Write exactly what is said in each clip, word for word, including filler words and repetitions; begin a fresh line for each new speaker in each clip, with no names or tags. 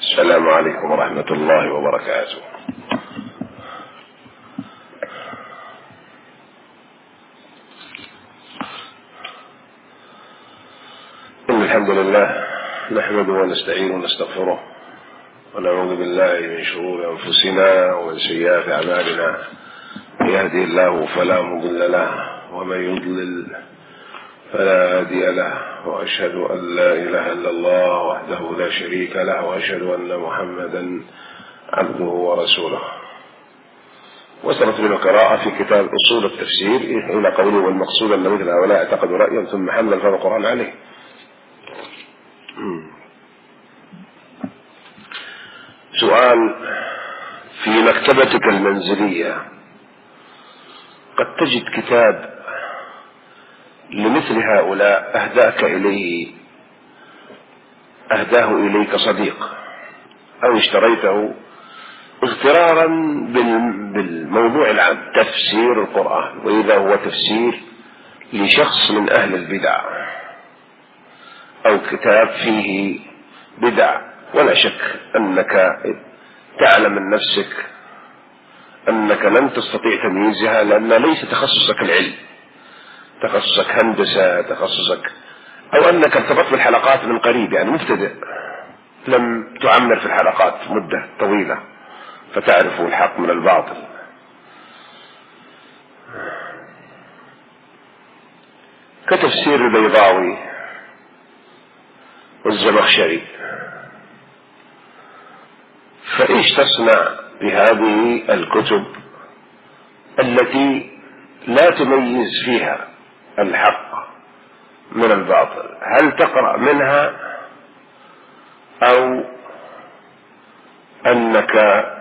السلام عليكم ورحمة الله وبركاته. إن الحمد لله نحمده ونستعينه ونستغفره ونعوذ بالله من شرور أنفسنا ومن سيئات أعمالنا. يهدي الله فلا مضل له ومن يضلل فلا هادي له، وأشهد أن لا إله إلا الله وحده لا شريك له، وأشهد أن محمدا عبده ورسوله. وصلت بنا قراءة في كتاب أصول التفسير إلى قوله: والمقصود أن مثل هؤلاء اعتقدوا رأيا ثم حمل الفرق القرآن عليه. سؤال: في مكتبتك المنزلية قد تجد كتاب لمثل هؤلاء أهداك إليه أهداه إليك صديق، أو اشتريته اغترارا بالموضوع العام تفسير القرآن، وإذا هو تفسير لشخص من أهل البدع، أو كتاب فيه بدع، ولا شك أنك تعلم من نفسك أنك لن تستطيع تمييزها، لأن ليس تخصصك العلم، تخصصك هندسة، تخصصك، أو أنك ارتبطت بالحلقات من قريب، يعني مبتدئ لم تعمر في الحلقات مدة طويلة فتعرف الحق من الباطل. كتفسير البيضاوي والزمخشري، فإيش تصنع بهذه الكتب التي لا تميز فيها الحق من الباطل؟ هل تقرأ منها أو أنك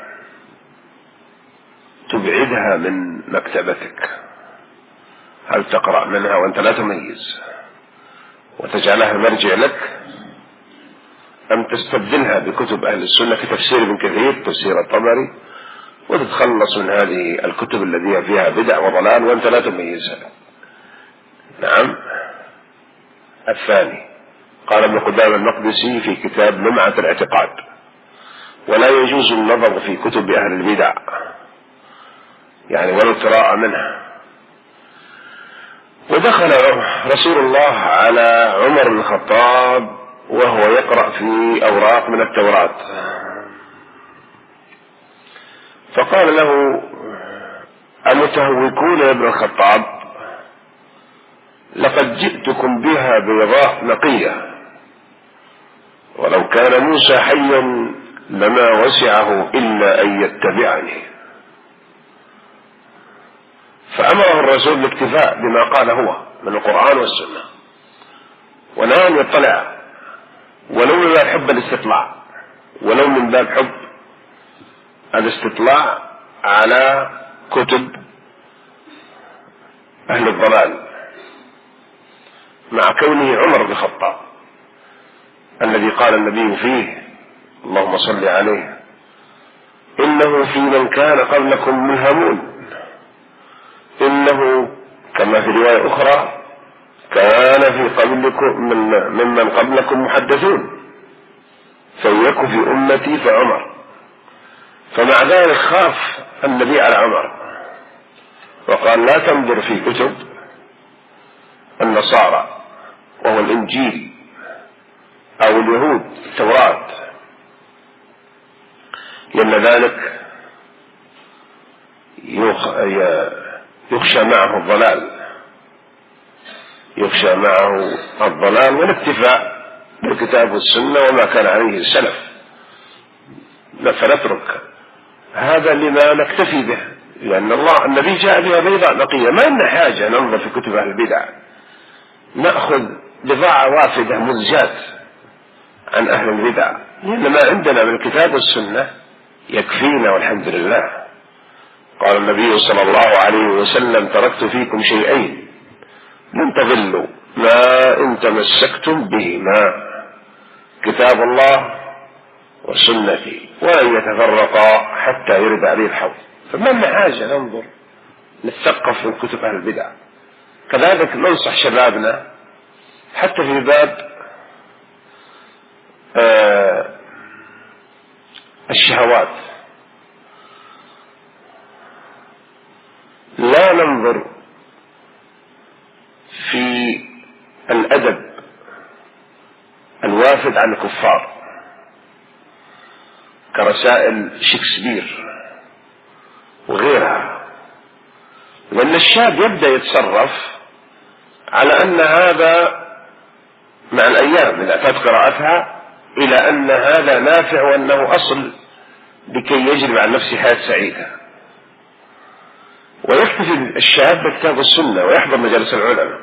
تبعدها من مكتبتك؟ هل تقرأ منها وأنت لا تميز وتجعلها مرجع لك، أم تستبدلها بكتب أهل السنة كتفسير ابن كثير، تفسير الطبري، وتتخلص من هذه الكتب التي فيها بدع وضلال وأنت لا تميزها؟ نعم. الثاني، قال ابن قدامة المقدسي في كتاب لمعة الاعتقاد: ولا يجوز النظر في كتب أهل البدع، يعني ولا القراءة منها. ودخل رسول الله على عمر بن الخطاب وهو يقرأ في أوراق من التوراة، فقال له: أمتهوكون يا ابن الخطاب؟ لقد جئتكم بها بيضاء نقية، ولو كان موسى حيا لما وسعه إلا أن يتبعني. فأمره الرسول بالاكتفاء بما قال هو من القرآن والسنة، ونهى أن يطلع ولو من باب حب الاستطلاع، ولو من باب حب الاستطلاع على كتب أهل الضلال، مع كونه عمر بن الخطاب الذي قال النبي فيه: اللهم صل عليه، إنه في من كان قبلكم ملهمون، إنه كما في رواية أخرى كان في قبلكم ممن قبلكم محدثون، فيك في أمتي فعمر. فمع ذلك خاف النبي على عمر وقال: لا تنظر في كتب النصارى وهو الإنجيل أو اليهود التوراة، لأن ذلك يخشى معه الضلال، يخشى معه الضلال والاكتفاء بالكتاب والسنة وما كان عليه السلف، فنترك هذا لما نكتفي به، لأن الله النبي جاء بها بيضاء نقية. ما لنا حاجة ننظر في كتب أهل البدع، نأخذ بضاعة وافدة مزجات عن أهل البدع، لأن ما عندنا من الكتاب والسنة يكفينا والحمد لله. قال النبي صلى الله عليه وسلم: تركت فيكم شيئين لن تضلوا ما إن تمسكتم بهما، كتاب الله وسنتي، وأن يتفرقا حتى يرد عليه الحوض. فما لنا حاجة ننظر نتثقف من كتب أهل البدع. كذلك ننصح شبابنا حتى في باب آه الشهوات. لا ننظر في الأدب الوافد عن الكفار كرسائل شكسبير وغيرها، لأن الشاب يبدأ يتصرف على أن هذا مع الأيام إذا أتت قراءتها إلى أن هذا نافع وأنه أصل لكي يجلب عن نفسه حياة سعيدة، ويحتفل الشاب بكتاب السنة ويحضر مجالس العلماء.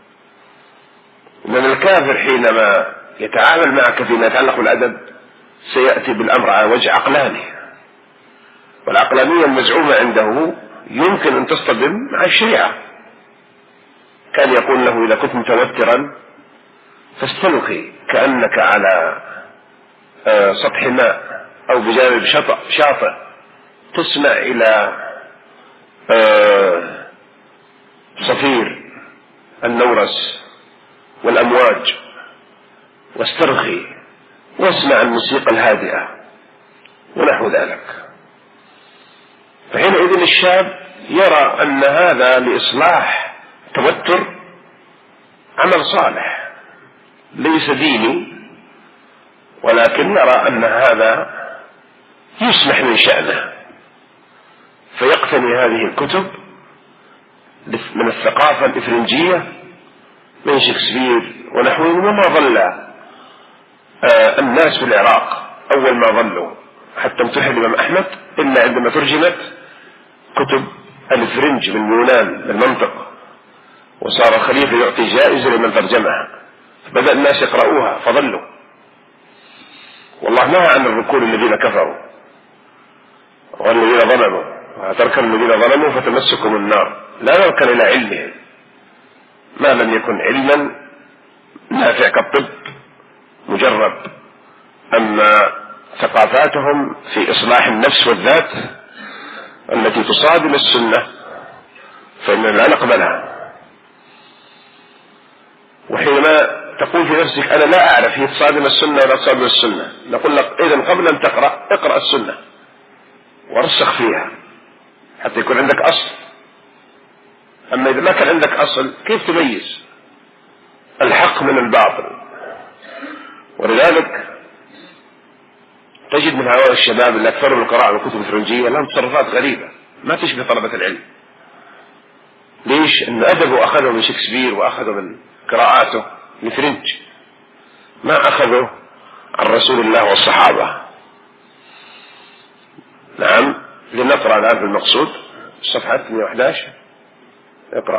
لأن الكافر حينما يتعامل معك فيما يتعلق بالأدب سيأتي بالأمر على وجه عقلاني، والعقلانية المزعومة عنده يمكن أن تصطدم مع الشريعة. كان يقول له إذا كنت متوترا فاستلقي كأنك على سطح ماء أو بجانب شاطئ تسمع إلى صفير النورس والأمواج، واسترخي واسمع الموسيقى الهادئة ونحو ذلك. فحينئذ الشاب يرى أن هذا لإصلاح توتر عمل صالح ليس ديني، ولكن يرى أن هذا يسمح من شأنه، فيقتني هذه الكتب من الثقافة الإفرنجية من شكسبير ونحوه. وما ظل آه الناس في العراق أول ما ظلوا حتى امتحن الإمام أحمد إلا عندما ترجمت كتب الفرنج من اليونان بالمنطق، وصار خليفة يعطي جائزة لمن ترجمها، بدأ الناس يقرؤوها فظلوا. والله نهى عن الركون الذين كفروا والذين ظلموا، وتركن الذين ظلموا فتمسكم النار. لا نركن إلى علمهم ما لم يكن علما نافع كالطب مجرب، أما ثقافاتهم في إصلاح النفس والذات التي تصادم السنة فإننا لا نقبلها. وحينما تقول في نفسك أنا لا أعرف هي تصادم السنة ولا تصادم السنة، نقول لك إذن قبل أن تقرأ اقرأ السنة وارسخ فيها حتى يكون عندك أصل. أما إذا ما كان عندك أصل كيف تميز الحق من الباطل؟ ولذلك تجد من هؤلاء الشباب اللي أكثروا القراءة والكتب الفرنجية لهم تصرفات غريبة ما تشبه طلبة العلم. ليش؟ أن أدبه أخذه من شكسبير وأخذه من قراءاته الفرنج، ما أخذه عن رسول الله والصحابة. نعم، لنقرأ الآن في المقصود الصفحة مئة وأحد عشر. اقرأ.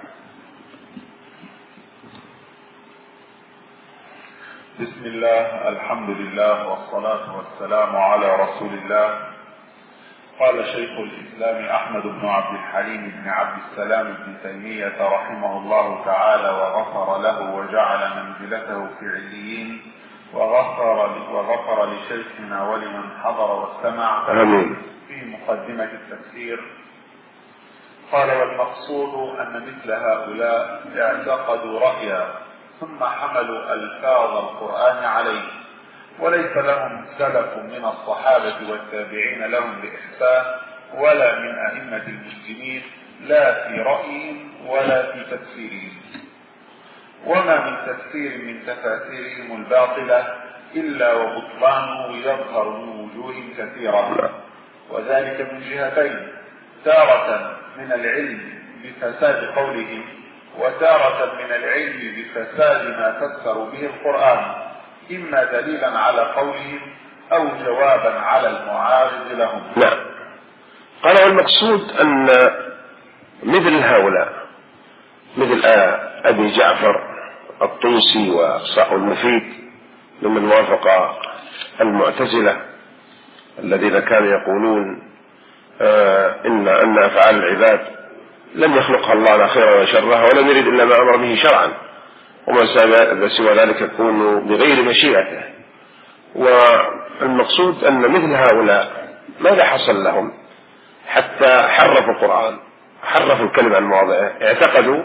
بسم الله، الحمد لله، والصلاة والسلام على رسول الله. قال شيخ الإسلام أحمد بن عبد الحليم بن عبد السلام بن تيمية رحمه الله تعالى وغفر له وجعل منزلته في عليين، وغفر وغفر لشيخنا ولمن حضر واستمع.
آمين.
في مقدمة التفسير قال: والمقصود أن مثل هؤلاء اعتقدوا رأيا ثم حملوا ألفاظ القرآن عليه، وليس لهم سلف من الصحابة والتابعين لهم بإحسان ولا من أئمة المسلمين لا في رأيهم ولا في تفسيرهم، وما من تفسير من تفاسيرهم الباطلة إلا وبطلانه يظهر من وجوه كثيرة، وذلك من جهتين: تارة من العلم بفساد قولهم، وتارة من العلم بفساد ما فسروا به القرآن، إما دليلا على قولهم أو جوابا على المعارض لهم.
نعم. قال: والمقصود أن مثل هؤلاء مثل أبي جعفر الطوسي وصاحب المفيد ممن وافق المعتزلة الذين كانوا يقولون آه إن أن أفعال العباد لم يخلقها الله لا خيرا ولا شرها ولم يرد إلا ما أمر به شرعا، وما سوى ذلك يكون بغير مشيئته. والمقصود أن مثل هؤلاء ماذا حصل لهم حتى حرفوا القرآن، حرفوا الكلمة عن مواضعه، اعتقدوا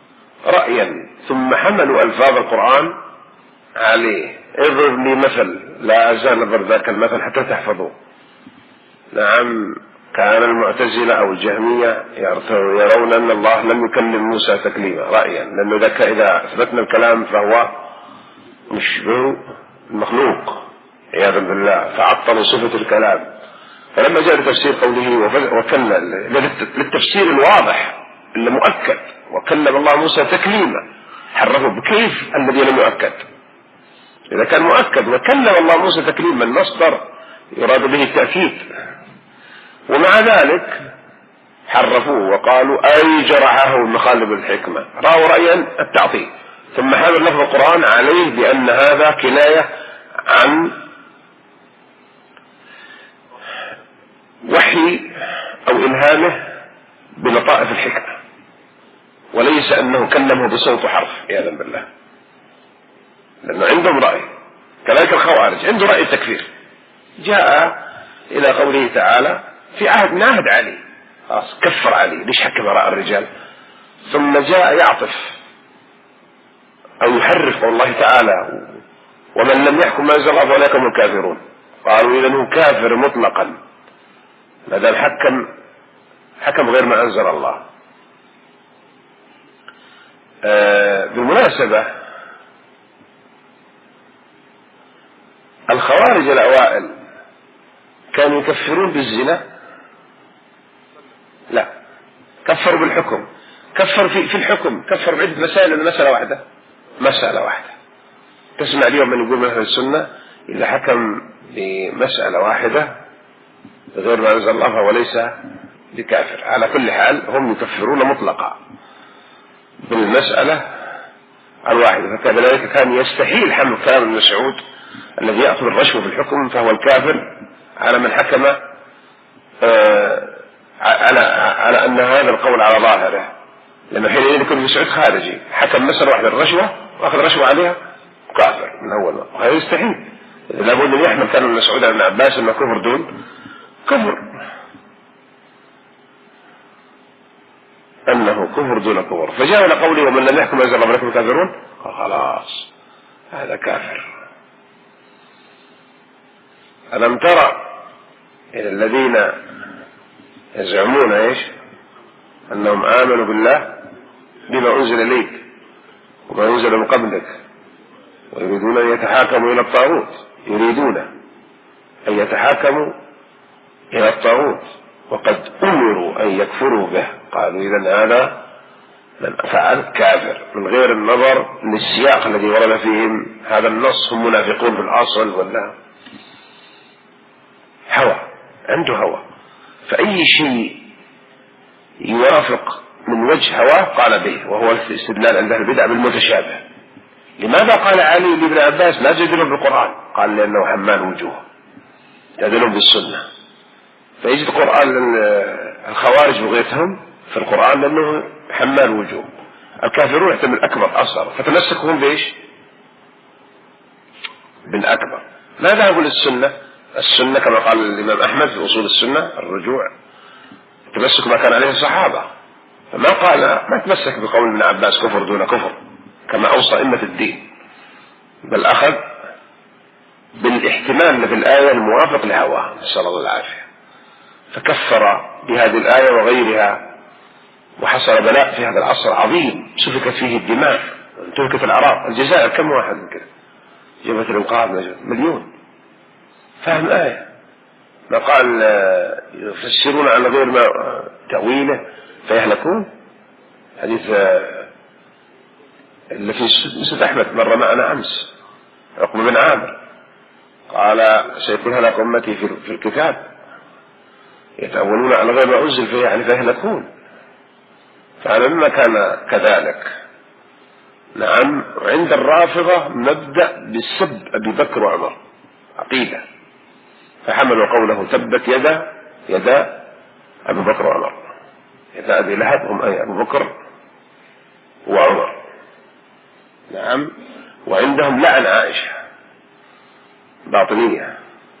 رأيا ثم حملوا ألفاظ القرآن عليه. اضرب لي مثل لا أزال نضرب ذاك المثل حتى تحفظوه. نعم، كان المعتزلة أو الجهمية يرون أن الله لم يكلم موسى تكليما رأيا، لأنه إذا أثبتنا الكلام فهو مشبه المخلوق عياذا بالله، فعطلوا صفة الكلام. فلما جاء لتفسير قوله وكلم للتفسير الواضح اللي مؤكد وكلم الله موسى تكليما، حرفوا بكيف الذي لم يؤكد. إذا كان مؤكد وكلم الله موسى تكليما المصدر يراد به التأكيد، ومع ذلك حرفوه وقالوا أي جرحه مخالب الحكمة، رأوا رأيا التعطيل، ثم حمل لفظ القرآن عليه بأن هذا كناية عن وحي أو إلهامه بلطائف الحكمة، وليس أنه كلمه بصوت حرف عياذا بالله، لأنه عندهم رأي. كذلك الخوارج عنده رأي التكفير، جاء إلى قوله تعالى في عهد من عهد علي، خلاص كفر علي ليش حكم وراء الرجال، ثم جاء يعطف أو يحرف قول الله تعالى ومن لم يحكم ما أنزل الله فأولئك هم الكافرون. قالوا إذا هو كافر مطلقا ما دام حكم حكم غير ما أنزل الله. آه بالمناسبة الخوارج الأوائل كانوا يكفرون بالزنا؟ لا، كفروا بالحكم. كفر في, في الحكم كفر بعدة مسائل ولا مسألة واحدة؟ مسألة واحدة. تسمع اليوم من يقول مثلا السنة إذا حكم بمسألة واحدة غير ما أنزل الله فهو ليس بكافر. على كل حال هم يكفرون مطلقا بالمسألة الواحدة. فكذلك كان يستحيل حمل كلام ابن مسعود الذي يأخذ الرشوة في الحكم فهو الكافر على من حكم آه على على أن هذا القول على ظاهره، لأنه حينئذ يكون ابن مسعود خارجي، حكم مسألة واحدة الرشوة وأخذ رشوة عليها كافر من أول مرة، وهذا يستحيل. لابد أن يحمل كلام ابن مسعود عن ابن عباس أنه كفر دون كفر، أنه كفر دون كفر. فجاء إلى قوله ومن لم يحكم أنزل الله فأولئك هم الكافرون، قال خلاص هذا كافر. ألم ترى إلى الذين يزعمون إيش أنهم آمنوا بالله بما أنزل إليك وما أنزل من قبلك ويريدون أن يتحاكموا إلى الطاغوت، يريدون أن يتحاكموا إلى الطاغوت وقد أمروا أن يكفروا به. قالوا إذن هذا من فعل كافر، من غير النظر للسياق الذي ورد فيهم هذا النص. هم منافقون في الأصل ولا هوى، عنده هوى، فأي شيء يوافق من وجه هواه قال به، وهو الاستدلال عند البدع بالمتشابه. لماذا قال علي لابن عباس لا تجدلهم بالقرآن؟ قال لأنه حمال وجوه، تجدلهم بالسنة. فيجد القرآن الخوارج بغيتهم في القرآن لأنه حمال وجوه. الكافرون يحتمل أكبر أصغر، فتمسكهم بإيش؟ بالأكبر. ما ذهبوا للسنة؟ السنة كما قال الإمام أحمد في أصول السنة الرجوع تمسك ما كان عليه الصحابة، فما قال ما تمسك بقول ابن عباس كفر دون كفر كما أوصى أئمة الدين، بل أخذ بالاحتمال في الآية الموافق لهواه، نسأل الله العافية. فكفر بهذه الآية وغيرها، وحصل بلاء في هذا العصر عظيم سفكت فيه الدماء، انتهكت الأعراض. الجزائر كم واحد من كده جبهة الإنقاذ مليون فهم آية، ما قال يفسرون على غير ما تأويله فيهلكون. حديث اللي في مسجد أحمد مر معنا أمس عقبة بن عامر قال سيكون هلاك أمتي في الكتاب يتأولون على غير ما أنزل فيه يعني فيهلكون. فلما كان كذلك نعم. عند الرافضة نبدأ بالسب أبي بكر وعمر عقيدة، فحملوا قوله تبت يدا يدا أبي بكر وعمر، يدا أبي لهب هم أي أبو بكر وعمر نعم. وعندهم لعن عائشة، باطنية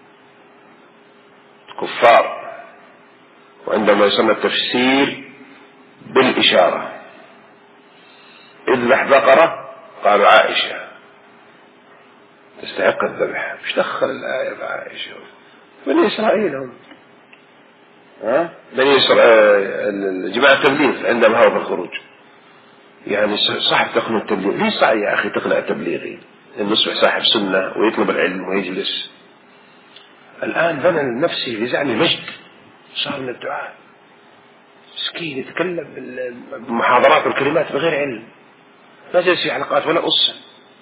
كفار، وعندما يسمى التفسير بالإشارة اذبح بقرة قالوا عائشة، تستحق الذبح. مش دخل الآية بعائشة؟ بني إسرائيل هم، ها بني إسرائيل جماعة التبليغ عندما هو في الخروج. يعني صاحب تقنع التبليغ ليس صعب يا أخي تقنع التبليغي إنه يصبح صاحب سنة ويطلب العلم ويجلس. الآن بنى لنفسه بزعم مجد، صار من الدعاء مسكين يتكلم بالمحاضرات والكلمات بغير علم، ما جلس في حلقات ولا قصة.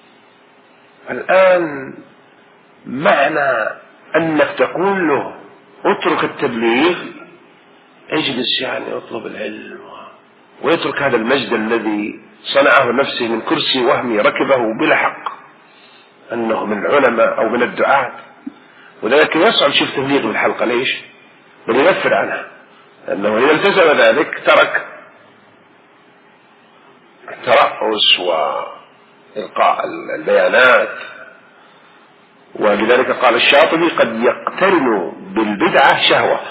الآن معنى أنك تقول له اترك التبليغ، اجلس يعني اطلب العلم ويترك هذا المجد الذي صنعه نفسه من كرسي وهمي ركبه بلا حق أنه من العلماء أو من الدعاة. وذلك يصعب شوف تبليغ بالحلقة. ليش؟ بل ينفر عنها، أنه إذا التزم ذلك ترك الترأس وإلقاء البيانات. ولذلك قال الشاطبي قد يقترن بالبدعة شهوة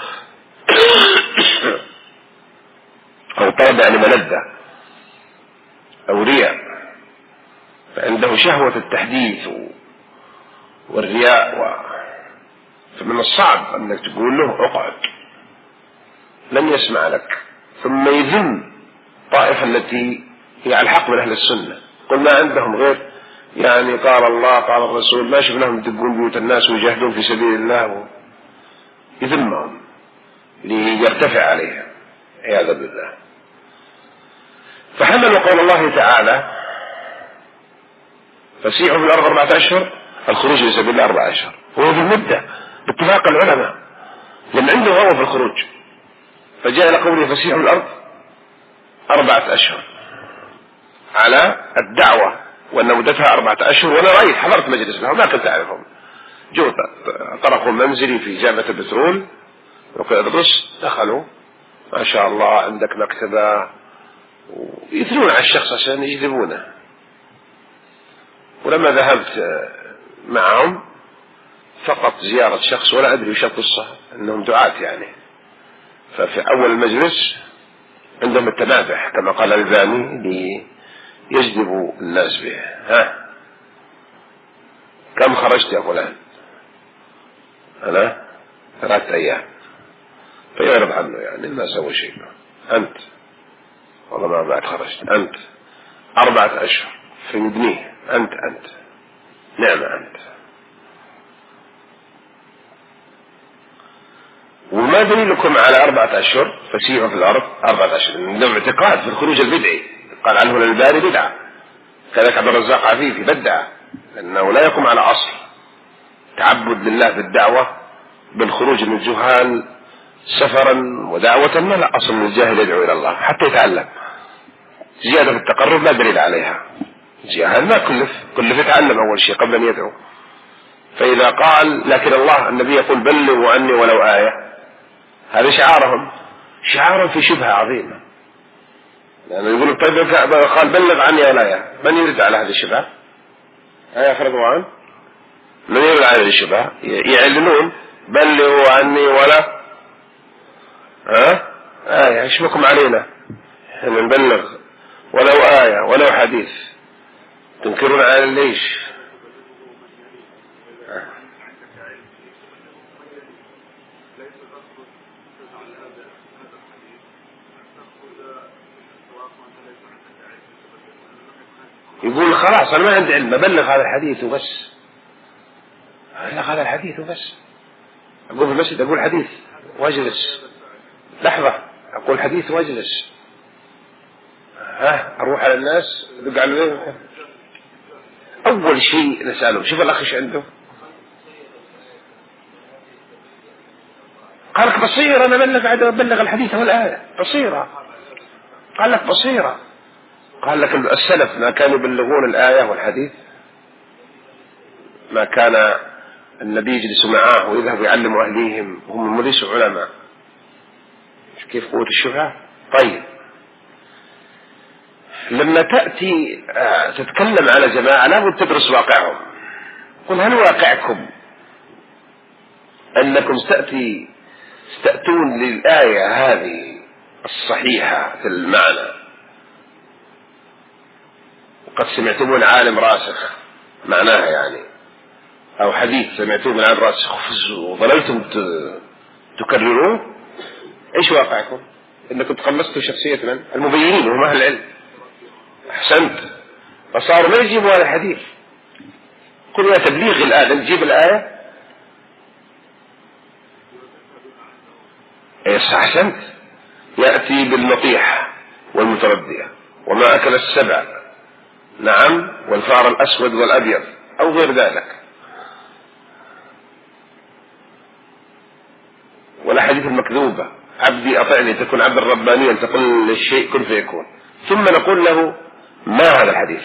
أو طلب يعني ملذة أو رياء، فعنده شهوة التحديث والرياء و... فمن الصعب أنك تقول له اقعد، لن يسمع لك، ثم يذم طائفة التي هي على الحق من أهل السنة. قل ما عندهم غير يعني قال الله قال الرسول، ما شفناهم يدقون بيوت الناس ويجاهدون في سبيل الله، يذمهم ليرتفع عليها عياذا بالله. فحملوا قول الله تعالى فسيحوا في الأرض أربعة أشهر، الخروج في سبيل الله أربعة أشهر، وهو في المدة باتفاق العلماء لأن عنده هو في الخروج. فجاء إلى قوله فسيحوا في الأرض أربعة أشهر على الدعوة وأن مدتها أربعة أشهر. وأنا رأيت حضرت مجلس لهم ما كنت أعرفهم، جو طرقوا منزلي في جامعة البترول وكنت أدرس، دخلوا ما شاء الله عندك مكتبة ويثنون على الشخص عشان يجذبونه. ولما ذهبت معهم فقط زيارة شخص ولا أدري وش القصة، أنهم دعاة يعني. ففي أول المجلس عندهم التنابح كما قال الباني ليجذبوا الناس به. ها كم خرجت يا فلان؟ أنا ثلاثة أيام. فيعرض عنه يعني ما سوى شيء. أنت والله ما بعد خرجت. أنت أربعة أشهر في مدنيه. أنت أنت نعم أنت. وما دليلكم على أربعة أشهر فسيحوا في الأرض أربعة أشهر؟ من اعتقاد في الخروج البدعي، قال عنه الألباني بدعة، كذلك عبد الرزاق عفيفي بدعة، لأنه لا يقوم على أصل تعبد لله بالدعوة بالخروج من الجهال سفرا ودعوة، ما لا أصل من الجاهل يدعو إلى الله حتى يتعلم. زيادة في التقرب لا دليل عليها، جاهل ما كلف كلف يتعلم أول شيء قبل أن يدعو. فإذا قال لكن الله النبي يقول بلغوا عني ولو آية، هذا شعارهم، شعار في شبهة عظيمة. يعني يقولوا طيب قال بلغ عني ولا آية، من يرد على هذه الشبهة؟ آية فرضوان من يرد على هذه الشبهة؟ يعلنون بلغوا عني ولا ها آية، ايش بكم علينا احنا نبلغ ولو آية ولو حديث، تنكرون على ليش؟ يقول خلاص أنا ما عندي علم، أبلغ هذا الحديث وبس، أبلغ هذا الحديث وبس. أقول في المسجد أقول حديث واجلس، لحظة أقول حديث واجلس، ها أروح على الناس دق على أول شيء نسأله شوف الأخ إيش عنده، قال لك بصيرة أنا أبلغ أبلغ الحديث والآية بصيرة، قال لك بصيرة، قال لك السلف ما كانوا يبلغون الآية والحديث، ما كان النبي يجلس معاه ويذهب يعلم أهليهم هم ليسوا علماء. كيف قوة الشبهة؟ طيب لما تأتي تتكلم على جماعة لابد تدرس واقعهم. قل هل واقعكم أنكم تأتي تأتون للآية هذه الصحيحة في المعنى وقد سمعتمون عالم راسخ معناها يعني أو حديث سمعتوه من عن رأس وظللتم تكرروه، إيش واقعكم؟ إنكم تقمصتوا شخصية من؟ المبينين وهم أهل العلم. أحسنت. فصاروا ما يجيبوا هذا الحديث، كل ما تبليغ الآية نجيب الآية. إيش أحسنت. يأتي بالنطيحة والمتردية وما أكل السبع، نعم، والفار الأسود والأبيض أو غير ذلك، والأحاديث المكذوبة، عبدي أطعني تكون عبد الربانيا تقول للشيء كن فيكون. ثم نقول له ما هذا الحديث؟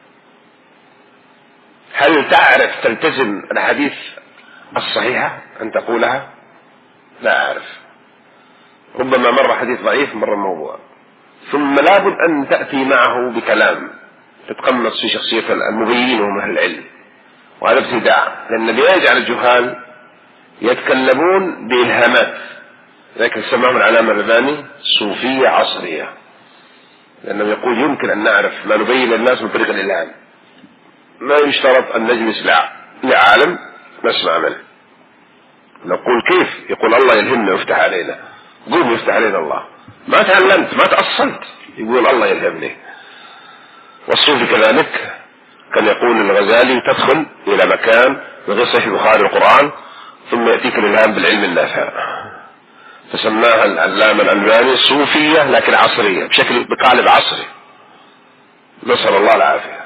هل تعرف تلتزم الحديث الصحيحة أن تقولها؟ لا أعرف، ربما مرة حديث ضعيف مرة موضوع. ثم لابد أن تأتي معه بكلام تتقمص في شخصية المبينين وهم أهل العلم، وهذا ابتداع، لأن الذي يجعل الجهال يتكلمون بإلهامات، لكن سماهم العلامة الرباني صوفية عصرية، لأنه يقول يمكن أن نعرف ما نبين للناس من طريق الإلهام، ما يشترط أن نجلس لعالم نسمع منه. نقول كيف؟ يقول الله يلهمنا ويفتح علينا. قوم يفتح علينا الله، ما تعلمت ما تأصلت، يقول الله يلهمني. والصوفي كذلك كان يقول الغزالي تدخل إلى مكان بغير صحيح البخاري والقرآن ثم يأتيك الإلهام بالعلم النافع، فسماها العلامة الألباني صوفية لكن عصرية بشكل بقالب عصري، نسأل الله العافية.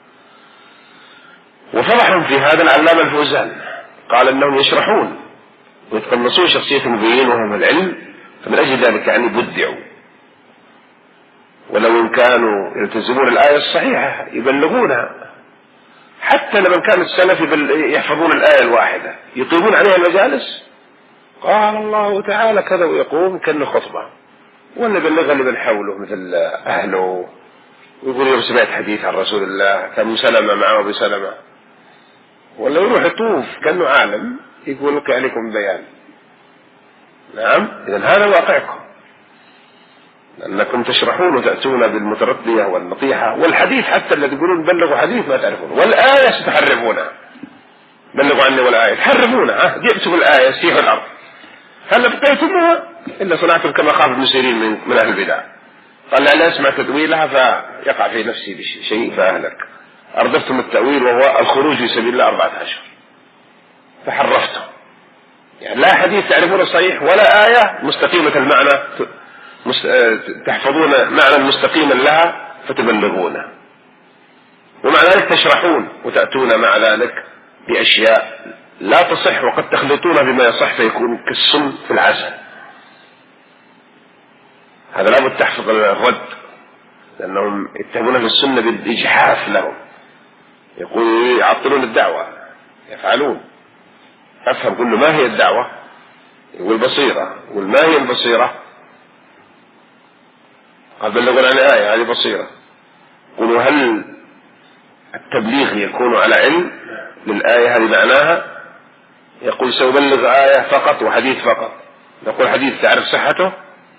وفضحهم في هذا العلامة الفوزان، قال أنهم يشرحون ويتقمصون شخصية المبينين وهم العلم، فمن أجل ذلك يعني بدعوا، ولو إن كانوا يلتزمون الآية الصحيحة يبلغونها، حتى لمن كان السلف يحفظون الآية الواحدة يقيمون عليها المجالس، قال الله تعالى كذا ويقوم كأنه خطبة، ولا بلغها لمن حوله مثل أهله، ويقول يوم سمعت حديث عن رسول الله كان سلمة معه بسلمة، ولا يروح يطوف كأنه عالم يقول لك عليكم بيان. نعم، إذن هذا واقعكم، لأنكم تشرحون وتأتون بالمتردية والنطيحة، والحديث حتى الذي يقولون بلغوا حديث ما تعرفون، والآية ستحرفونها، بلغوا عني والآية تحرفونها، جئتوا بالآية سيف الأرض، هل ابقيتموها إلا صنعتم كما خاف ابن سيرين من, من أهل البدع، قال لا أسمع تأويلها فيقع في نفسي بشيء فأهلك، أردفتم التأويل وهو الخروج في سبيل الله أربعة عشر فحرفتم، يعني لا حديث تعرفون صحيح ولا آية مستقيمة المعنى تحفظون معنى مستقيما لها فتبلغونه، ومع ذلك تشرحون وتأتون مع ذلك بأشياء لا تصح وقد تخلطونها بما يصح فيكون كالسم في العسل. هذا لابد تحفظ الرد، لأنهم يتهمون في السنة بالإجحاف لهم، يقولوا يعطلون الدعوة يفعلون. أفهم كل ما هي الدعوة، يقول بصيرة، يقول ما هي البصيرة؟ قال بلغنا عن آية هذه بصيرة. يقولوا هل التبليغ يكون على علم للآية هذه معناها؟ يقول سأبلغ آية فقط وحديث فقط، نقول حديث تعرف صحته،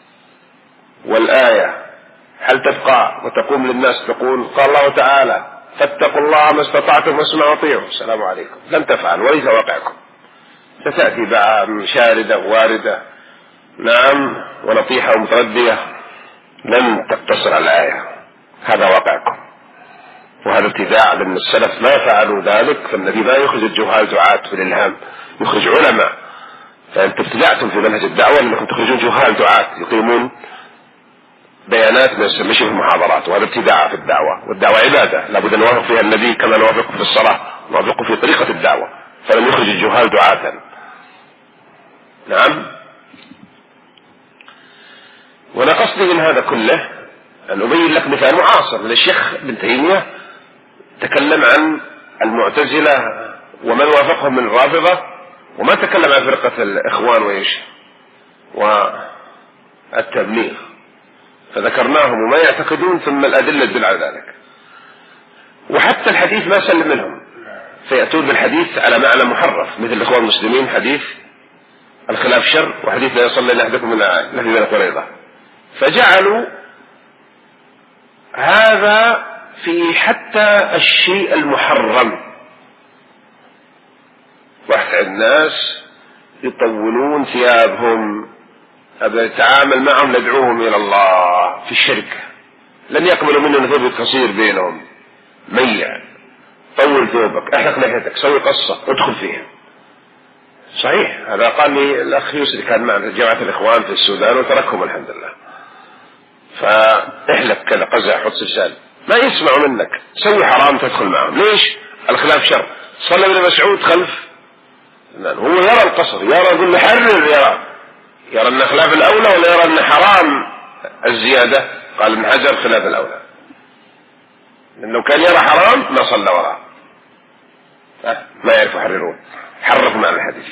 والآية هل تبقى وتقوم للناس تقول قال الله تعالى فاتقوا الله ما استطعتم واسمعوا واطيعوا السلام عليكم، لم تفعل وليس واقعكم، ستأتي بقى شاردة واردة، نعم، ونطيحة ومتردية، لن تقتصر على الآية، هذا واقعكم، وهذا ابتداع، لأن السلف ما فعلوا ذلك، فالنبي ما يخرج الجهال دعاة في الإلهام، يخرج علماء، فأنتم ابتدعتم في منهج الدعوة لأنكم تخرجون جهال دعاة يقيمون بيانات ما يسمى في المحاضرات، وهذا ابتداع في الدعوة، والدعوة عبادة لابد أن نوافق فيها النبي كما نوافقه في الصلاة، نوافقه في طريقة الدعوة، فلم يخرج الجهال دعاة. نعم. وانا قصدي من هذا كله أن أبين لك مثال معاصر من الشيخ ابن تيمية، تكلم عن المعتزلة ومن وافقهم من الرافضة، وما تكلم عن فرقة الإخوان وإيش والتبليغ، فذكرناهم وما يعتقدون ثم الأدلة تدل على ذلك، وحتى الحديث ما سلم منهم، فيأتون بالحديث على معنى محرف مثل الإخوان المسلمين حديث الخلاف شر، وحديث لا يصلي أحدكم من نهي من الفريضة، فجعلوا هذا في حتى الشيء المحرم، رحت عند الناس يطولون ثيابهم، أبى أتعامل معهم ندعوهم إلى الله في الشركة، لن يقبلوا مني أن ثوب قصير بينهم، ميع، طول ثوبك، احلق لحيتك، سوي قصة ادخل فيها. صحيح، هذا قال لي الأخ يوسف اللي كان معنا في جامعة الإخوان في السودان وتركهم الحمد لله. فاحلق كذا قزع، حط سلسال، ما يسمعوا منك، سوي حرام تدخل معهم. ليش؟ الخلاف شر. صلى ابن مسعود خلف، هو يرى القصر، يرى يقول حرر، يرى يرى أن خلاف الأولى ولا يرى أن حرام الزيادة؟ قال ابن حجر خلاف الأولى، لأنه كان يرى حرام ما صلى وراء، ما يعرف يحررون، حرف معنى الحديث.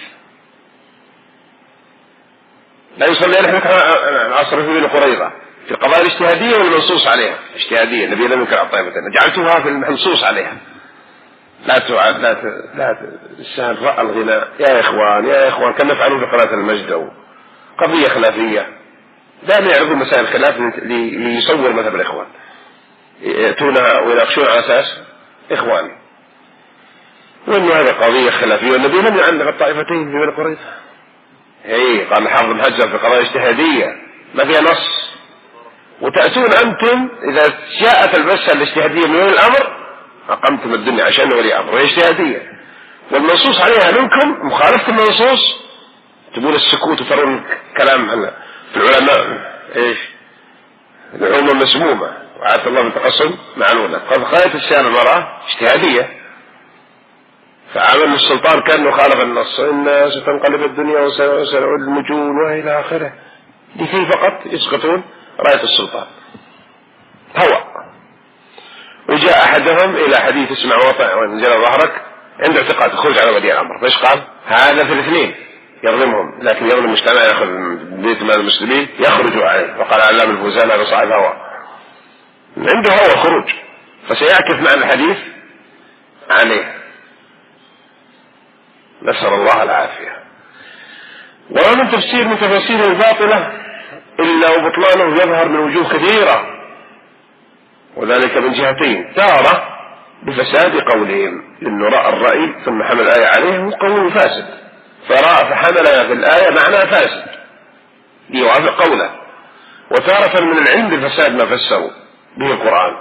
لا يصلي نحن العصر في بن قريظة في القضايا الاجتهادية والمنصوص عليها، اجتهادية النبي لم ينكر على طائفتين، جعلتها في المنصوص عليها. لا تعد لا ت... لا ت... السهل رأى الغناء يا إخوان يا إخوان كان نفعله في قناة المجد، قضية خلافية دائما يعرفون مسائل الخلاف ليصور مذهب الإخوان، يأتونها ويناقشون على أساس إخواني، وإنه هذه قضية خلافية والنبي لم يعنف الطائفتين في بني قريظة. اي قال الحافظ بن حجر في قضايا اجتهادية ما فيها نص، وتأتون أنتم إذا جاءت المسألة الاجتهادية من الأمر أقمتم الدنيا عشان ولي أمر، وهي اجتهادية والمنصوص عليها منكم مخالفة المنصوص، تقول السكوت وترون كلام هلا في العلماء ايش العلوم مسمومة وعاد الله من تقسم معلولة. قد خالف الشان المرأة اجتهادية، فعمل السلطان كأنه خالف النص، إن ستنقلب الدنيا وسنعود المجون وإلى آخره، لكي فقط يسقطون راية السلطان هوى. وجاء أحدهم إلى حديث اسمع وطع وانزل ظهرك عند اعتقاد خرج على ولي الأمر، فايش قال؟ هذا في الاثنين يظلمهم، لكن يظلم المجتمع، يأخذ بيت مال المسلمين يخرجوا عليه. وقال علام الفوزان هذا صاحب هوى، عنده هوى خروج، فسيعكف مع الحديث عليه، نسأل الله العافية. وما من تفسير من تفاسير الباطلة إلا وبطلانه يظهر من وجوه كثيرة، وذلك من جهتين: تارة بفساد قولهم، لأنه رأى الرأي ثم حمل الآية عليه وقوله فاسد، فرأى فحمل في الآية معنى فاسد ليوافق قوله. وتارة من العلم بفساد ما فسروا به القرآن،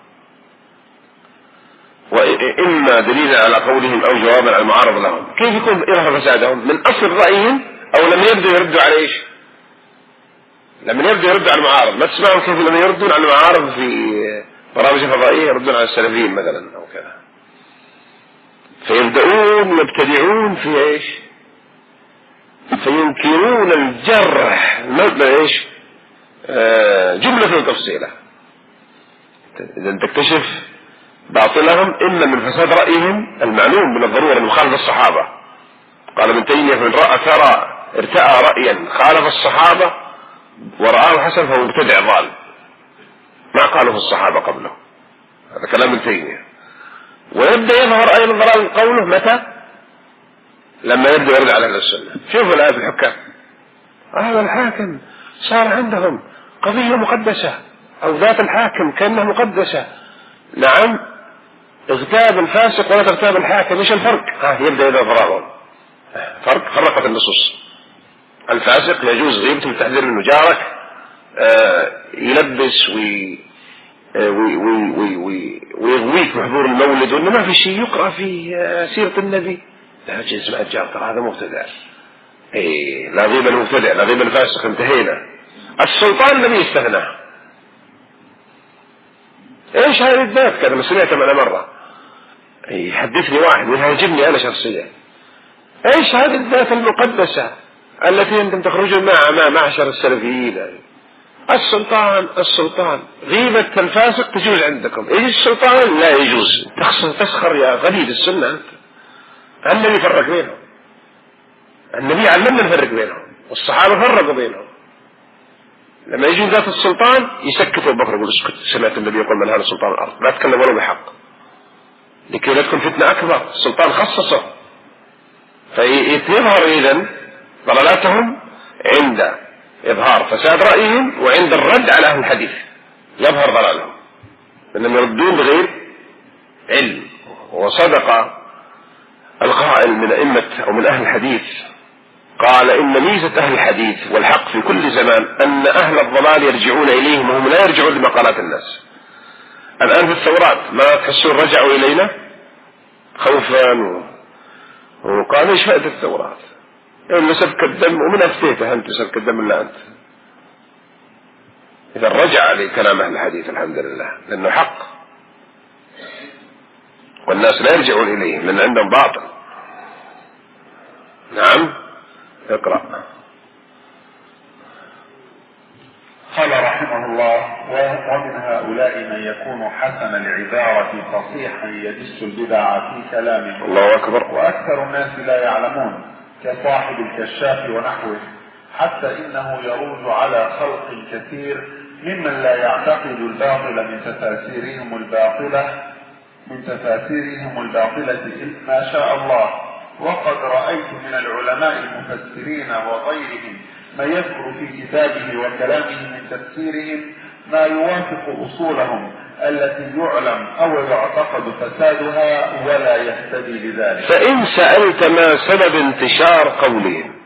وإما دليلا على قولهم أو جوابا على المعارض لهم. كيف يكون يظهر فسادهم؟ من أصل رأيهم أو لم يبدوا يردوا على إيش؟ لما يبدوا يردوا على المعارض. ما تسمعهم كيف لما يردون على المعارض في برامج فضائية يردون على السلفيين مثلا أو كذا، فيبدأون يبتدعون في إيش؟ فينكرون الجرح المبدأ إيش؟ آه جملة وتفصيلة. إذا تكتشف باطلهم إما من فساد رأيهم المعلوم من الضرورة من خالف الصحابة. قال ابن تيمية: من رأى ترى ارتأى رأيا خالف الصحابة ورآه حسن فهو مبتدع ضال، ما قاله الصحابة قبله. هذا كلام ابن تيمية. ويبدأ يظهر أيضا ضلال قوله متى؟ لما يبدأ يرد على أهل السنة. شوفوا الآية في الحكام، هذا الحاكم صار عندهم قضية مقدسة، أو ذات الحاكم كأنها مقدسة. نعم، اغتاب الفاسق ولا تغتاب الحاكم، ايش الفرق؟ ها يبدأ إذا ضررهم فرق، فرقت النصوص. الفاسق يجوز غيبته بالتحذير منه، جارك آه يلبس وي وي وي وي ويغويك بحضور المولد وإنه ما في شيء يقرأ في سيرة النبي، لا جنس مع الجار، ترى هذا مبتدع. ايه لا غيب المبتدع لا غيب الفاسق، انتهينا. السلطان الذي استثناه ايش هذه الذات؟ كذا ما سمعتها معنا مرة يحدثني واحد ويهاجمني انا شخصيا، ايش هذه الذات المقدسة التي انتم تخرجون مع مع معشر السلفيين؟ السلطان السلطان غيبة الفاسق تجوز عندكم، ايش السلطان لا يجوز. تسخر يا غريب السنة انت. النبي فرق بينهم، النبي علمنا نفرق بينهم، والصحابة فرقوا بينهم. لما يجي ذات السلطان يسكتوا أبو بكر يقول اسكت، سمعت النبي يقول من هذا سلطان الأرض، لا تكلم ولو بحق، لكي لا تكون فتنة أكبر. السلطان خصصه، فيظهر إذن ضلالاتهم عند إظهار فساد رأيهم، وعند الرد على أهل الحديث يظهر ضلالهم، لأنهم يردون بغير علم. وصدق القائل من أئمة أو من أهل الحديث قال إن ميزة أهل الحديث والحق في كل زمان أن أهل الضلال يرجعون إليهم وهم لا يرجعون لمقالات الناس. الآن في الثورات ما تحسون رجعوا إلينا خوفا وقالوا إيش فائدة الثورات؟ يعني سفك الدم ومن أفتيته أنت سفك الدم إلا أنت. إذا رجع لكلام أهل الحديث الحمد لله لأنه حق والناس لا يرجعون إليه لأن عندهم باطل. نعم اقرأ.
قال رحمه الله: ومن هؤلاء من يكون حسن العبارة فصيحا يدس البدع في كلامه.
الله أكبر.
وأكثر الناس لا يعلمون كصاحب الكشاف ونحوه، حتى إنه يروج على خلق كثير ممن لا يعتقد الباطل من تفاسيرهم الباطلة من تفاسيرهم الباطلة ما شاء الله. وقد رأيت من العلماء المفسرين وغيرهم ما يذكر في كتابه وكلامه من تفسيرهم ما يوافق أصولهم التي يعلم أو يعتقد فسادها ولا يهتدي لذلك.
فإن سألت ما سبب انتشار قولهم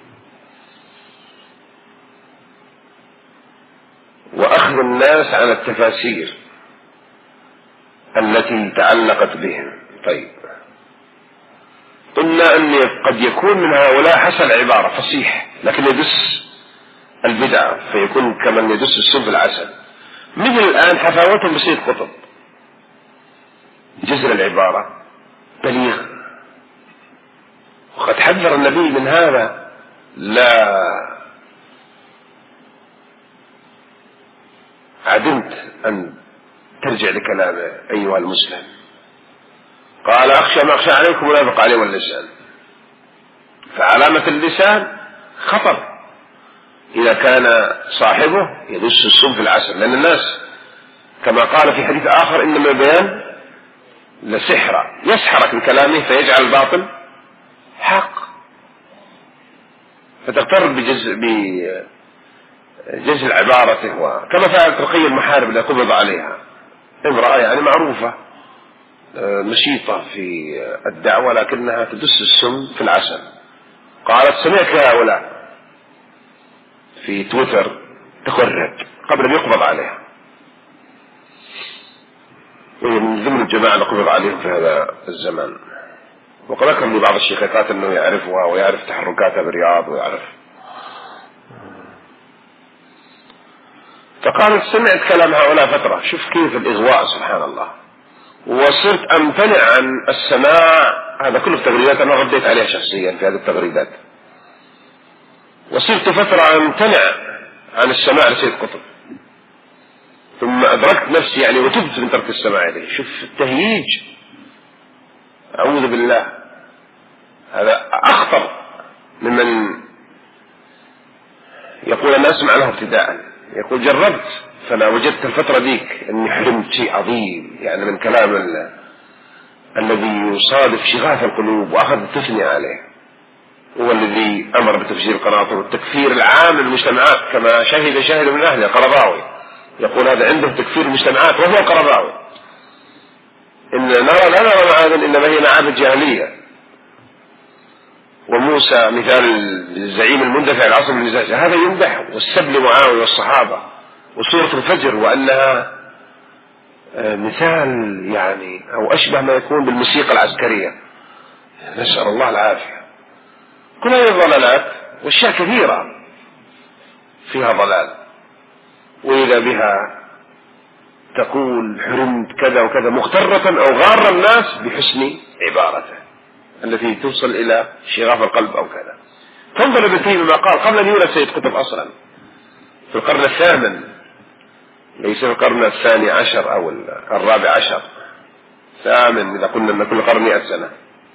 وأخذ الناس عن التفاسير التي تعلقت بهم، طيب قلنا أن قد يكون من هؤلاء حسن عبارة فصيح لكن يدس البدع فيكون كمن يدس السم في العسل. مثل الآن حفاوتهم بسيد قطب، جزر العبارة بليغ، وقد حذر النبي من هذا. لا عدمت أن ترجع لكلامه أيها المسلم. قال: أخشى ما أخشى عليكم ولا يبقى عليه اللسان. فعلامة اللسان خطر إذا كان صاحبه يدس السم في العسل، لأن الناس كما قال في حديث آخر: إنما البيان لسحرة، يسحرك من كلامه فيجعل الباطل حق، فتغتر بجزء بجزء عبارته. وكما فعلت رقية المحارب اللي قبض عليها، امرأة يعني معروفة نشيطة في الدعوة لكنها تدس السم في العسل. قالت: سمعت هؤلاء في تويتر تخرج قبل أن يقبض عليها، من ضمن الجماعة اللي قبض عليهم في هذا الزمان. وقد ذكر لي بعض الشيخات أنه يعرفها ويعرف تحركاتها بالرياض ويعرف. فقالت: سمعت كلام هؤلاء فترة، شوف كيف الإغواء سبحان الله، وصرت أمتنع عن السماع. هذا كله في تغريدات أنا رديت عليها شخصيا في هذه التغريدات. وصرت فترة أمتنع عن السماع لسيد قطب، ثم أدركت نفسي يعني وتبت من ترك السماع إليه. شوف التهييج، أعوذ بالله، هذا أخطر ممن يقول أنا أسمع له ابتداء. يقول: جربت فأنا وجدت الفترة ديك أني حرمت شيء عظيم يعني من كلام الذي يصادف شغاف القلوب وأخذ تثني عليه، هو الذي أمر بتفجير القناطر والتكفير العام للمجتمعات، كما شهد شاهد من أهله قرضاوي يقول هذا عنده تكفير المجتمعات وهو القرضاوي. إن نرى لا نرى معاذن إنما هي معابد جاهلية. وموسى مثال الزعيم المندفع العصر من النزاع، هذا يمدح والسب لمعاوية والصحابة. وسورة الفجر وأنها مثال يعني أو أشبه ما يكون بالموسيقى العسكرية، نسأل الله العافية. كل هذه الضلالات والشيء كثيرة فيها ضلال، وإذا بها تقول حرمت كذا وكذا مغترة أو غار الناس بحسن عبارته التي توصل إلى شغاف القلب أو كذا. تنظر ابن تيمية ما قال قبل أن يولد سيد قطب أصلا في القرن الثامن، ليس في القرن الثاني عشر أو الرابع عشر، ثامن إذا قلنا أن كل قرن مئة سنة.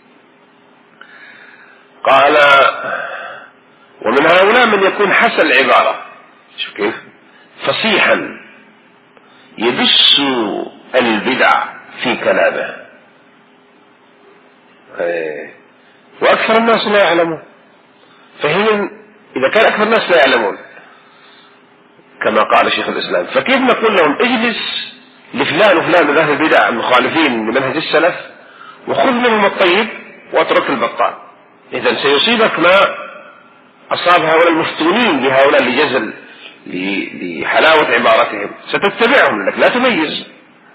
قال: ومن هؤلاء من يكون حسن العبارة، شوف كيف فصيحا يدس البدع في كلامه، وأكثر الناس لا يعلمون. فهي إذا كان أكثر الناس لا يعلمون كما قال شيخ الإسلام، فكيف نقول لهم اجلس لفلان وفلان من أهل البدع المخالفين لمنهج السلف وخذ منهم الطيب واترك البطال. إذن سيصيبك ما أصاب هؤلاء المفتونين بهؤلاء لجزل لحلاوة عبارتهم، ستتبعهم لك لا تميز.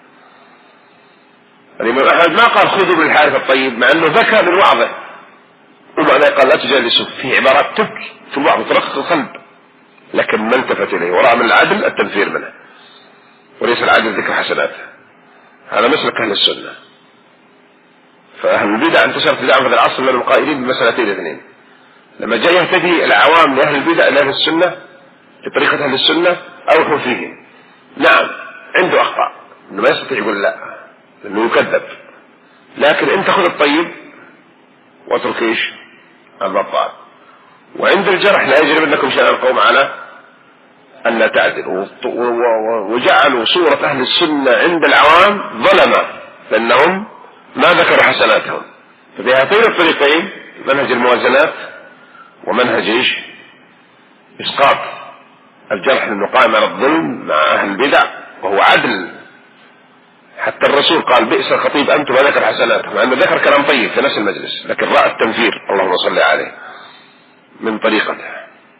الإمام أحمد ما قال خذوا من الحارث الطيب مع أنه ذكى من وعظه، ومع ذلك قال لا تجالسوا، في عبارات تبكي في الوعظ ترقق القلب، لكن ما التفت إليه ورأى من العدل التنفير منه، وليس العدل ذكر حسناته. هذا مسلك أهل السنة. فأهل البدع انتشرت الآن في العصر من القائلين بمسألتين اثنين: لما جاء يهتدي العوام لأهل البدع لأهل السنة بطريقة أهل السنة أوحوا فيهم. نعم عنده أخطاء، إنه ما يستطيع يقول لا لأنه يكذب، لكن أنت خذ الطيب واترك إيش البطال. وعند الجرح لا يجرمنكم شأن القوم على أن لا تعدلوا، وجعلوا صورة أهل السنة عند العوام ظلمة لأنهم ما ذكروا حسناتهم. فبهاتين الطريقين منهج الموازنات ومنهج إيش إسقاط الجرح لأنه قائم على الظلم مع أهل البدع وهو عدل. حتى الرسول قال بئس الخطيب أنتم ما ذكر حسناتهم، مع أنه ذكر كلام طيب في نفس المجلس، لكن رأى التنفير اللهم صل عليه من طريقته.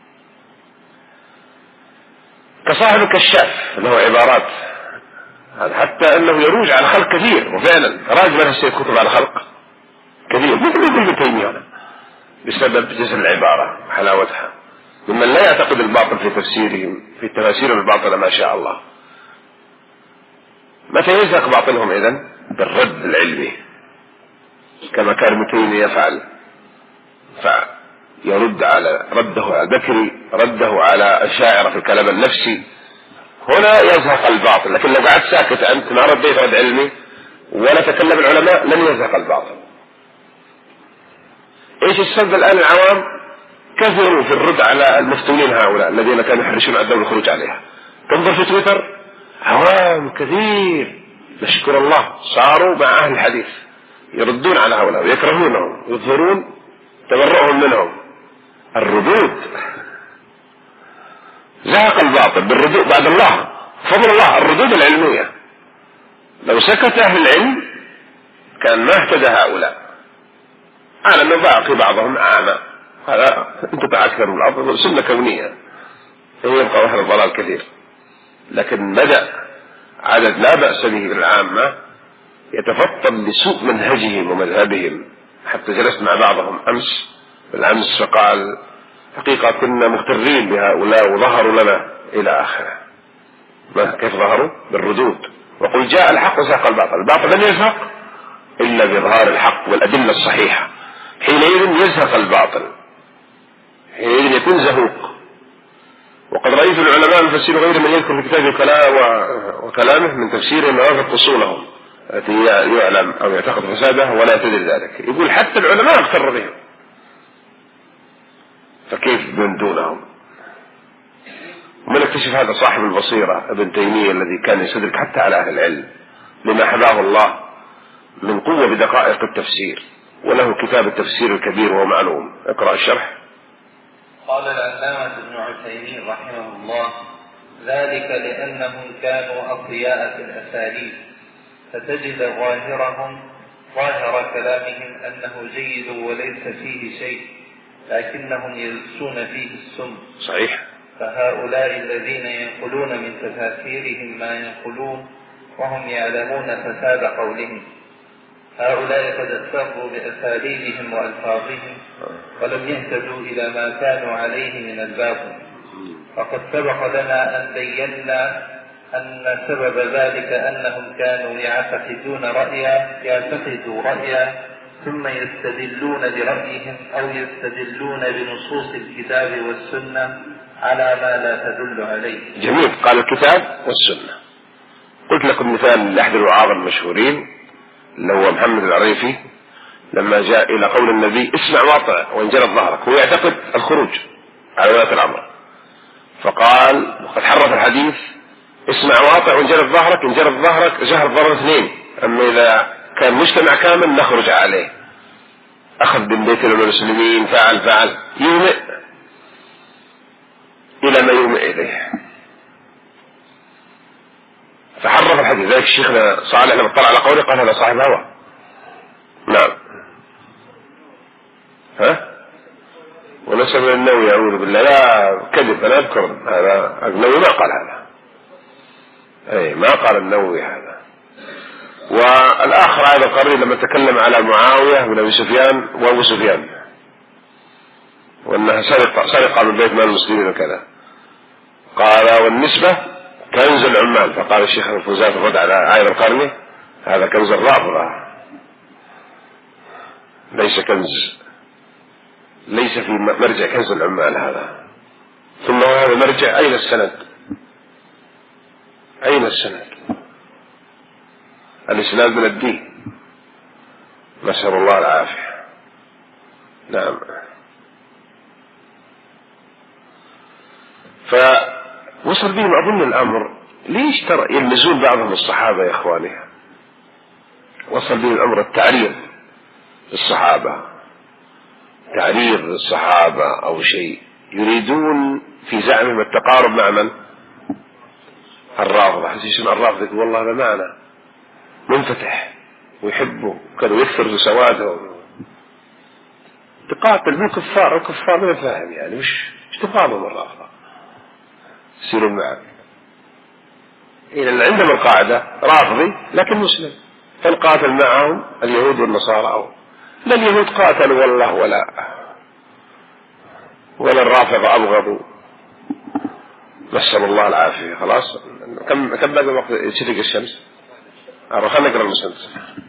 كصاحب الكشاف له عبارات حتى أنه يروج على خلق كثير، وفعلا راج من السيد كتب على خلق كثير مثل ابن تيمية بسبب جزل العبارة وحلاوتها، ممن لا يعتقد الباطل في تفسيرهم في التفاسير الباطلة ما شاء الله. متى يزهق باطلهم إذن؟ بالرد العلمي، كما كان ابن تيمية يفعل، فيرد على رده على البكري، رده على الشاعر في الكلام النفسي. هنا يزهق الباطل، لكن لو قعدت ساكت أنت ما رديت رد علمي ولا تكلم العلماء لن يزهق الباطل. ايش السبب الآن؟ العوام كثروا في الرد على المفتونين هؤلاء الذين كانوا يحرشون على الدولة الخروج عليها. تنظر في تويتر عوام كثير نشكر الله صاروا مع أهل الحديث يردون على هؤلاء ويكرهونهم ويظهرون تبرؤهم منهم. الردود زهق الباطل بالردود بعد الله فضل الله الردود العلمية. لو سكت أهل العلم كان ما اهتدى هؤلاء، على أنه باقي بعضهم أعمى، هذا انتبع أكثر من الأرض سنة كونية، يبقى أهل الضلال كثير. لكن بدأ عدد لا بأس به بالعامة يتفطن لسوء منهجهم ومذهبهم، حتى جلست مع بعضهم أمس بالأمس فقال حقيقة كنا مغترين بهؤلاء وظهروا لنا إلى آخره. كيف ظهروا؟ بالردود. وقل جاء الحق وزهق الباطل، الباطل لن يزهق إلا بإظهار الحق والأدلة الصحيحة، حينئذ يزهق الباطل، حينئذ يكون زهوق. وقد رأيت العلماء المفسرين غير من يذكر في كتابه وكلامه من تفسيره ما وافق أصولهم التي يعلم أو يعتقد فساده ولا يتدري ذلك، يقول حتى العلماء اغتر بهم، فكيف من دونهم؟ ومن اكتشف هذا صاحب البصيرة ابن تيمية الذي كان يستدرك حتى على أهل العلم لما حباه الله من قوة بدقائق التفسير، وله كتاب التفسير الكبير وهو معلوم. اقرأ الشرح.
قال العلامة ابن عثيمين رحمه الله: ذلك لأنهم كانوا أقوياء في الأساليب، فتجد ظاهرهم ظاهر كلامهم أنه جيد وليس فيه شيء، لكنهم يلبسون فيه السم.
صحيح.
فهؤلاء الذين ينقلون من تفاسيرهم ما ينقلون وهم يعلمون فساد قولهم، هؤلاء قد اضطروا بأساليبهم وألفاظهم ولم يهتدوا إلى ما كانوا عليه من الباطل. فقد سبق لنا أن بينا أن سبب ذلك أنهم كانوا يعتقدون رأيا يعتقدوا رأيا ثم يستدلون برأيهم أو يستدلون بنصوص الكتاب والسنة على ما لا تدل عليه.
جميل. قال الكتاب والسنة. قلت لكم مثال لأحد الوعاظ المشهورين اللي هو محمد العريفي لما جاء إلى قول النبي اسمع واطع وانجرت ظهرك، هو يعتقد الخروج على ولاة الأمر، فقال وقد حرف الحديث اسمع واطع وانجرت ظهرك، انجرت ظهرك جهر ضرر اثنين، أما إذا كان مجتمع كامل نخرج عليه، أخذ من بيت المسلمين فعل فعل يومئ إلى ما يومئ إليه، فحرف الحديث. ذلك الشيخنا صالح لما اطلع على قوله قال هذا صاحب هوى. نعم. ها؟ ونسب النووي أعوذ بالله، لا كذب، أنا أذكر هذا النووي ما قال هذا، أي ما قال النووي هذا. والآخر هذا القرني لما تكلم على معاوية بن أبي سفيان وأبو سفيان وأنها سرقة سرقة من بيت مال المسلمين وكذا، قال والنسبة كنز العمال، فقال الشيخ الفوزان الرد على عائل القرني هذا كنز الرافضة، ليس كنز، ليس في مرجع كنز العمال هذا. ثم هذا مرجع أين السند؟ أين السند؟ الإسلام من الدين، نسأل الله العافية. نعم. فوصل بهم أظن الأمر، ليش ترى يلمزون بعضهم الصحابة يا إخواني؟ وصل بهم الأمر التعريض الصحابة، تعريض الصحابة أو شيء، يريدون في زعمهم التقارب مع من؟ الرافضة. حسيسون الرافضة يقول والله هذا معنا منفتح ويحبه كانوا يكثر سواده، تقاتل بالكفار، الكفار ما فاهم يعني مش مش تقابل الرافضة يصيرون معك. إذا عندهم القاعدة رافضي لكن مسلم، فالقاتل معهم اليهود والنصارى، أو لا اليهود قاتلوا والله ولا ولا الرافضة أبغضوا، نسأل الله العافية. خلاص كم كم باقي وقت تشرق الشمس؟ خلينا نقرأ المسند.